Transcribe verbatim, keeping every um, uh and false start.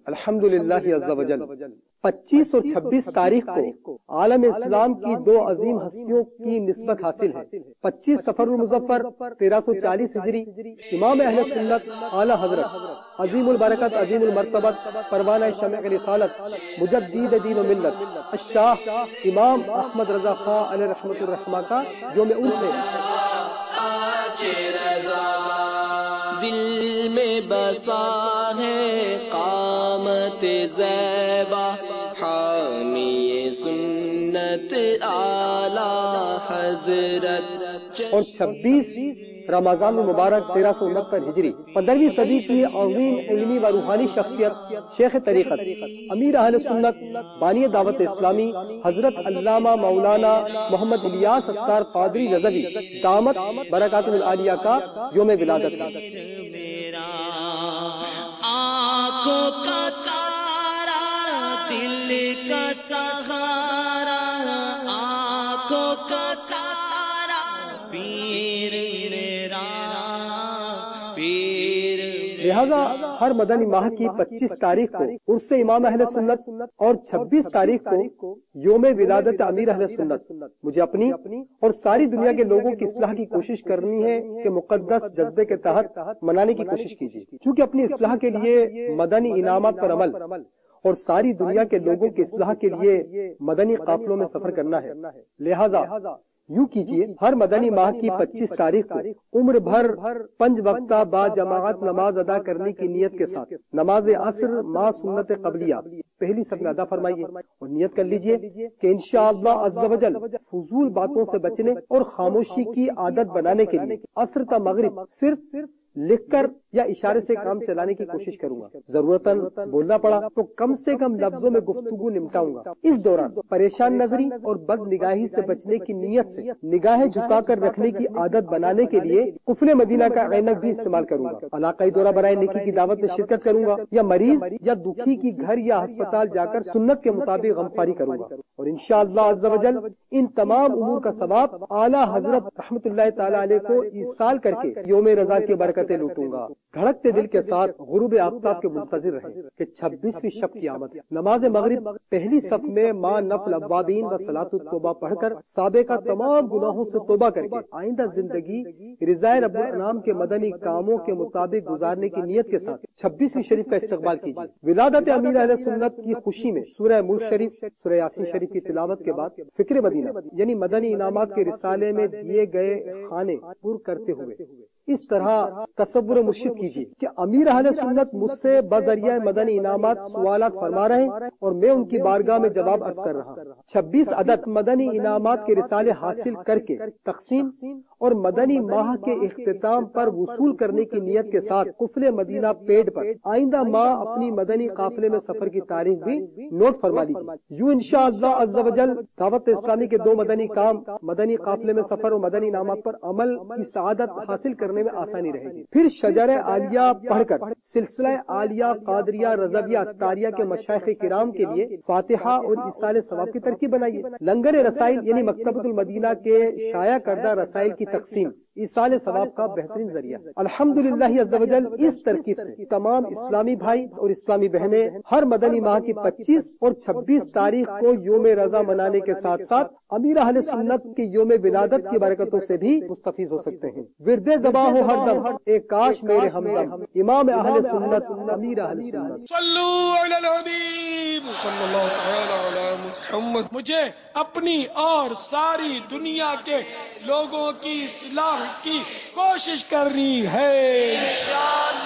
الحمدللہ عز و جل پچیس اور چھبیس تاریخ کو عالم اسلام کی دو عظیم ہستیوں کی نسبت حاصل ہے۔ پچیس صفر المظفر تیرہ سو چالیس ہجری امام اہل سنت اعلی حضرت عظیم البرکت عظیم المرتبت پروانہ شمع رسالت مجدد دین و ملت الشاہ امام احمد رضا خان علیہ رحمت الرحمہ کا یوم عرس ہے۔ دل میں بسا ہے قامت زیبا حامی سنت اعلی حضرت۔ اور چھبیس رمضان المبارک تیرہ سو انہتر ہجری پندرہویں صدی کی عظیم علمی و روحانی شخصیت شیخ طریقت امیر اہل سنت بانی دعوت اسلامی حضرت علامہ مولانا محمد الیاس اتار قادری رضوی دامت برکاتہ العالیہ کا یوم ولادت ہے۔ آنکھوں کا تارا دل کا سہارا آنکھوں کا تارا پیر میرا پیر۔ لہذا ہر مدنی ماہ کی پچیس تاریخ کو عرس امام اہل سنت اور چھبیس تاریخ کو یوم ولادت امیر اہل سنت مجھے اپنی اور ساری دنیا کے لوگوں کی اصلاح کی کوشش کرنی ہے کہ مقدس جذبے کے تحت منانے کی کوشش کیجیے، چونکہ اپنی اصلاح کے لیے مدنی انعامات پر عمل اور ساری دنیا کے لوگوں کی اصلاح کے لیے مدنی قافلوں میں سفر کرنا ہے۔ لہذا یوں کیجیے، ہر مدنی ماہ کی پچیس تاریخ کو عمر بھر پنج وقتہ با جماعت نماز ادا کرنے کی نیت کے ساتھ نماز عصر ما سنت قبلیہ پہلی صف میں ادا فرمائیے اور نیت کر لیجیے کہ انشاءاللہ عز و جل فضول باتوں سے بچنے اور خاموشی کی عادت بنانے کے لیے عصر تا مغرب صرف لکھ کر یا اشارے سے کام چلانے کی کوشش کروں گا۔ ضرورتاً بولنا پڑا تو کم سے کم لفظوں میں گفتگو نمٹاؤں گا۔ اس دوران پریشان نظری اور بد نگاہی سے بچنے کی نیت سے نگاہیں جھکا کر رکھنے کی عادت بنانے کے لیے قفل مدینہ کا عینک بھی استعمال کروں گا۔ علاقائی دورہ برائے نیکی کی دعوت میں شرکت کروں گا یا مریض یا دکھی کی گھر یا ہسپتال جا کر سنت کے مطابق غمخواری کروں گا، اور انشاءاللہ عز و جل ان تمام امور کا ثواب اعلی حضرت رحمت اللہ تعالی علیہ کو ایصال کر کے یوم رضا کی برکتیں لوٹوں گا۔ دھڑکتے دل کے ساتھ غروب آفتاب کے منتظر رہے کہ چھبیسویں شب کی آمد ہے۔ نماز مغرب پہلی صف میں ماں نفل اوابین و صلاۃ التوبہ پڑھ کر سابقہ تمام گناہوں سے توبہ کر کے آئندہ زندگی رضائے رب الانام کے مدنی کاموں کے مطابق گزارنے کی نیت کے ساتھ چھبیسویں شریف کا استقبال کیجیے۔ ولادت امیر اہل سنت کی خوشی میں سورہ ملک شریف سورہ یاسین شریف کی تلاوت کے بعد فکر مدینہ یعنی مدنی انعامات کے رسالے میں دیے گئے خانے پر کرتے ہوئے اس طرح تصور مرشد کیجیے کہ امیر اہل سنت مجھ سے بذریعہ مدنی انعامات سوالات فرما رہے ہیں اور میں ان کی بارگاہ میں جواب عرض کر رہا ہوں۔ چھبیس عدد مدنی انعامات کے رسالے حاصل کر کے تقسیم اور مدنی ماہ کے اختتام پر وصول کرنے کی نیت کے ساتھ قفل مدینہ پیڈ پر آئندہ ماہ اپنی مدنی قافلے میں سفر کی تاریخ بھی نوٹ فرما لیجیے۔ یوں انشاءاللہ عز و جل دعوت اسلامی کے دو مدنی کام مدنی قافلے میں سفر اور مدنی انعامات پر عمل کی سعادت حاصل کرنے میں آسانی رہے گی۔ پھر شجر عالیہ پڑھ کر سلسلہ عالیہ قادریہ رضویہ اتاریہ کے مشائخ کرام کے لیے فاتحہ اور ایصال ثواب کی ترکیب بنائیے۔ لنگر رسائل یعنی مکتبۃ المدینہ کے شائع کردہ رسائل کی تقسیم ایصال ثواب کا بہترین ذریعہ ہے۔ الحمدللہ عز و جل اس ترکیب سے تمام اسلامی بھائی اور اسلامی بہنیں ہر مدنی ماہ کی پچیس اور چھبیس تاریخ کو یوم رضا منانے کے ساتھ ساتھ امیر اہل سنت کے یوم ولادت کی برکتوں سے بھی مستفیض ہو سکتے ہیں۔ ورد زباں ہو ہر دم اے کاش میرے ہمدم امام اہل سنت امیر اہل سنت۔ صلو علی الحبیب صلی اللہ تعالی علی محمد۔ مجھے اپنی اور ساری دنیا کے لوگوں کی اصلاح کی کوشش کرنی ہے انشاءاللہ۔